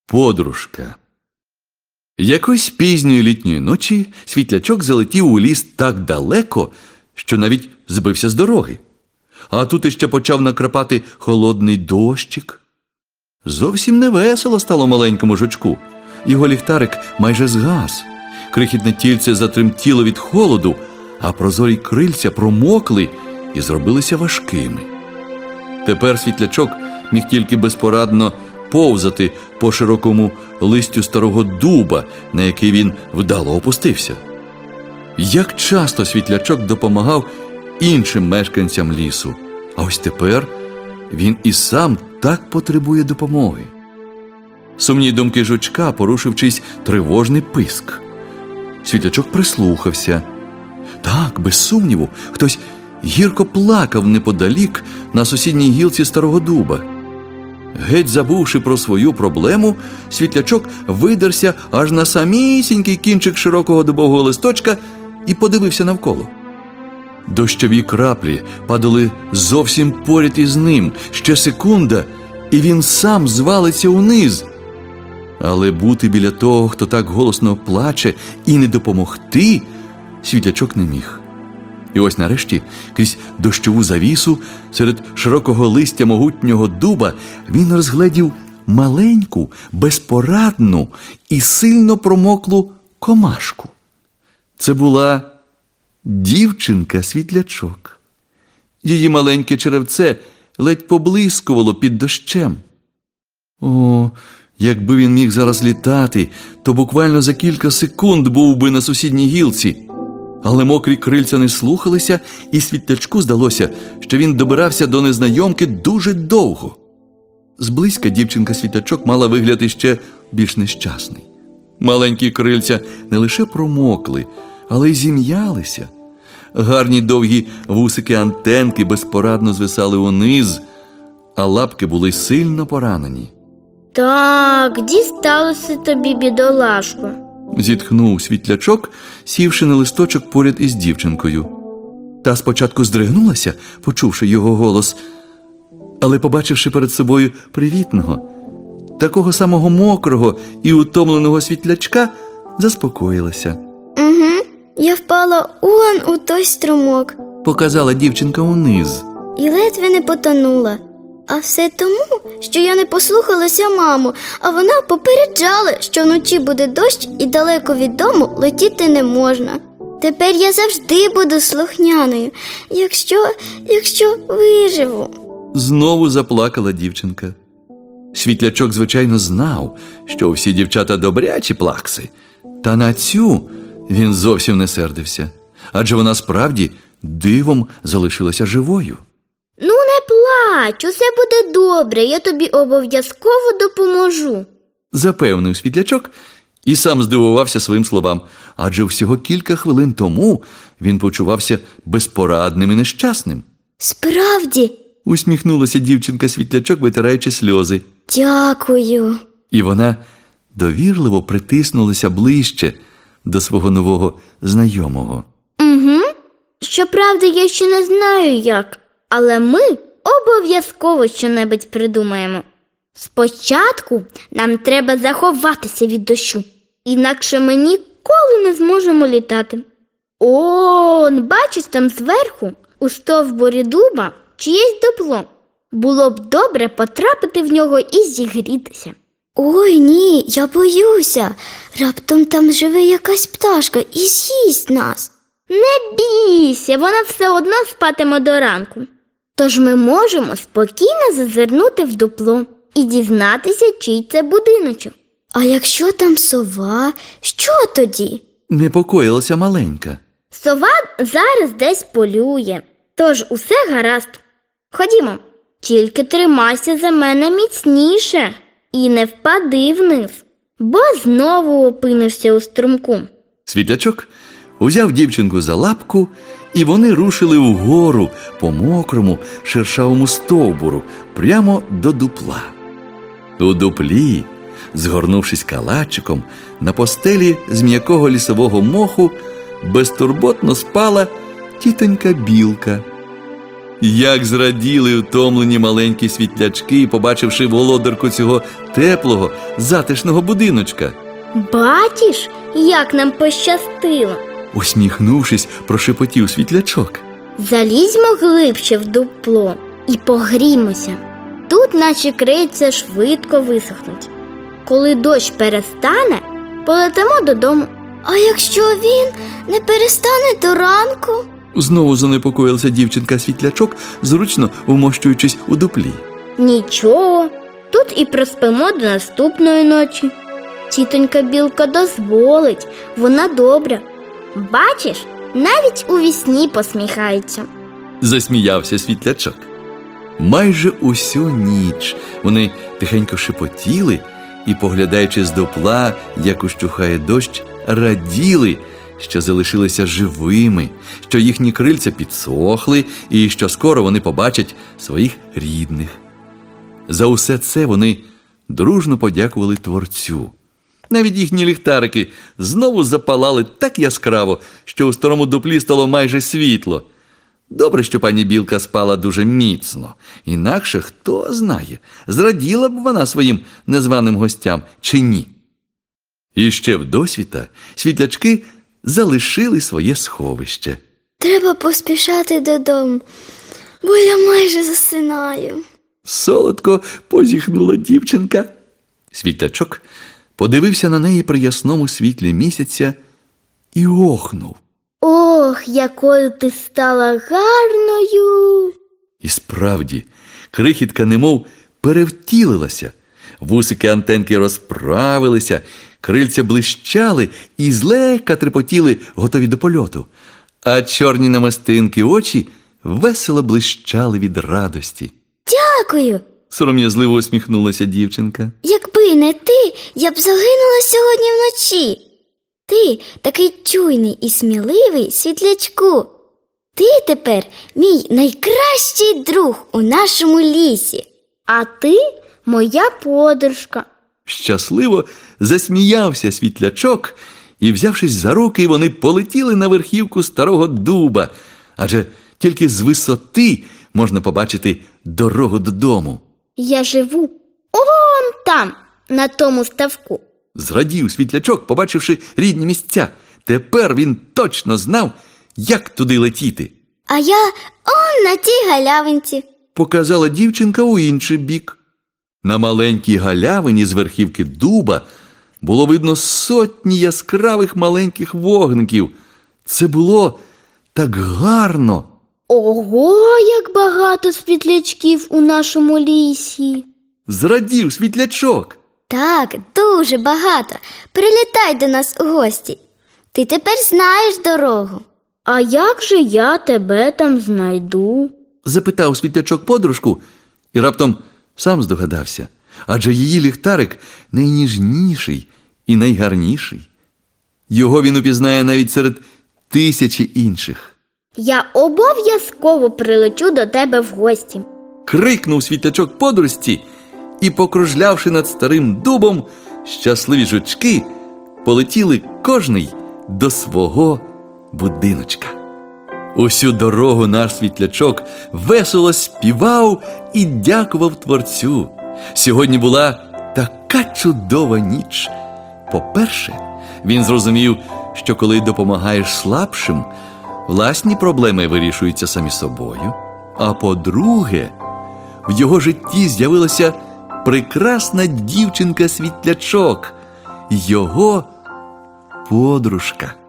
Подружка. Якось пізньої літньої ночі Світлячок залетів у ліс так далеко, що навіть збився з дороги. А тут іще почав накрапати холодний дощик. Зовсім невесело стало маленькому жучку. Його ліхтарик майже згас. Крихітне тільце затремтіло від холоду, а прозорі крильця промокли і зробилися важкими. Тепер Світлячок міг тільки безпорадно повзати по широкому листю старого дуба, на який він вдало опустився. Як часто Світлячок допомагав іншим мешканцям лісу, а ось тепер він і сам так потребує допомоги. Сумні думки жучка порушив чийсь тривожний писк. Світлячок прислухався. Так, без сумніву, хтось гірко плакав неподалік на сусідній гілці старого дуба. Геть забувши про свою проблему, Світлячок видерся аж на самісінький кінчик широкого дубового листочка і подивився навколо. Дощові краплі падали зовсім поряд із ним. Ще секунда, і він сам звалиться униз. Але бути біля того, хто так голосно плаче, і не допомогти, Світлячок не міг. І ось нарешті, крізь дощову завісу, серед широкого листя могутнього дуба, він розгледів маленьку, безпорадну і сильно промоклу комашку. Це була дівчинка Світлячок. Її маленьке черевце ледь поблискувало під дощем. О, якби він міг зараз літати, то буквально за кілька секунд був би на сусідній гілці. Але мокрі крильця не слухалися, і Світлячку здалося, що він добирався до незнайомки дуже довго. Зблизька дівчинка Світлячок мала вигляд іще більш нещасний. Маленькі крильця не лише промокли, але й зім'ялися. Гарні довгі вусики-антенки безпорадно звисали униз, а лапки були сильно поранені. Так, дісталося тобі, бідолашко. Зітхнув Світлячок, сівши на листочок поряд із дівчинкою. Та спочатку здригнулася, почувши його голос, але, побачивши перед собою привітного, такого самого мокрого і утомленого Світлячка, заспокоїлася. Угу, я впала он у той струмок Показала дівчинка униз. і ледве не потонула. А все тому, що я не послухалася маму, а вона попереджала, що вночі буде дощ і далеко від дому летіти не можна. Тепер я завжди буду слухняною, якщо виживу. Знову заплакала дівчинка. Світлячок, звичайно, знав, що всі дівчата добрячі плакси, та на цю він зовсім не сердився, адже вона справді дивом залишилася живою. Ну не плач, усе буде добре, я тобі обов'язково допоможу. Запевнив Світлячок і сам здивувався своїм словам, адже всього кілька хвилин тому він почувався безпорадним і нещасним. Справді? Усміхнулася дівчинка Світлячок, витираючи сльози. Дякую. І вона довірливо притиснулася ближче до свого нового знайомого. Угу. Щоправда, я ще не знаю як, але ми обов'язково щонебудь придумаємо. Спочатку нам треба заховатися від дощу, інакше ми ніколи не зможемо літати. Он, бачиш, там зверху, у стовбурі дуба, чиєсь дупло. Було б добре потрапити в нього і зігрітися. Ой, ні, я боюся. Раптом там живе якась пташка і з'їсть нас. Не бійся, вона все одно спатиме до ранку. Тож ми можемо спокійно зазирнути в дупло і дізнатися, чий це будиночок. А якщо там сова, що тоді? Непокоїлася маленька. Сова зараз десь полює, тож усе гаразд. Ходімо, тільки тримайся за мене міцніше і не впади вниз, бо знову опинишся у струмку. Світлячок узяв дівчинку за лапку, і вони рушили вгору по мокрому шершавому стовбуру прямо до дупла. У дуплі, згорнувшись калачиком, на постелі з м'якого лісового моху безтурботно спала тітонька білка. Як зраділи втомлені маленькі світлячки, побачивши володарку цього теплого, затишного будиночка. Бачиш, як нам пощастило. Усміхнувшись, прошепотів світлячок. Залізьмо глибше в дупло і погрімося. Тут наші крильця швидко висохнуть. Коли дощ перестане, полетимо додому. А якщо він не перестане до ранку? Знову занепокоїлася дівчинка-світлячок, зручно вмощуючись у дуплі. Нічого, тут і проспимо до наступної ночі. Тітонька Білка дозволить, вона добра. Бачиш, навіть у вісні посміхається. Засміявся світлячок. Майже усю ніч вони тихенько шепотіли і, поглядаючи з дупла, як ущухає дощ, раділи, що залишилися живими, що їхні крильця підсохли і що скоро вони побачать своїх рідних. За усе це вони дружно подякували Творцю. Навіть їхні ліхтарики знову запалали так яскраво, що у старому дуплі стало майже світло. Добре, що пані Білка спала дуже міцно. Інакше, хто знає, зраділа б вона своїм незваним гостям чи ні. І ще вдосвіта світлячки залишили своє сховище. Треба поспішати додому, бо я майже засинаю. Солодко позіхнула дівчинка. Світлячок подивився на неї при ясному світлі місяця і охнув. Ох, якою ти стала гарною. І справді, крихітка немов перевтілилася. Вусики антенки розправилися, крильця блищали і злегка трепотіли, готові до польоту. А чорні намистинки очі весело блищали від радості. Дякую. Сором'язливо усміхнулася дівчинка. Якби не ти, я б загинула сьогодні вночі. Ти такий чуйний і сміливий, світлячку. Ти тепер мій найкращий друг у нашому лісі. А ти моя подружка. Щасливо засміявся світлячок, і, взявшись за руки, вони полетіли на верхівку старого дуба, адже тільки з висоти можна побачити дорогу додому. Я живу он там, на тому ставку. Зрадів світлячок, побачивши рідні місця. Тепер він точно знав, як туди летіти. А я он на тій галявинці. Показала дівчинка у інший бік. На маленькій галявині з верхівки дуба було видно сотні яскравих маленьких вогників. Це було так гарно. Ого, як багато світлячків у нашому лісі. Зрадів світлячок. Так, дуже багато. Прилітай до нас у гості. Ти тепер знаєш дорогу. А як же я тебе там знайду? Запитав світлячок подружку і раптом сам здогадався. Адже її ліхтарик найніжніший і найгарніший. Його він упізнає навіть серед тисячі інших. Я обов'язково прилечу до тебе в гості. Крикнув світлячок подружці і, покружлявши над старим дубом, щасливі жучки полетіли кожний до свого будиночка. Усю дорогу наш світлячок весело співав і дякував Творцю. Сьогодні була така чудова ніч. По-перше, він зрозумів, що коли допомагаєш слабшим, власні проблеми вирішуються самі собою. А по-друге, в його житті з'явилася прекрасна дівчинка-світлячок, його подружка.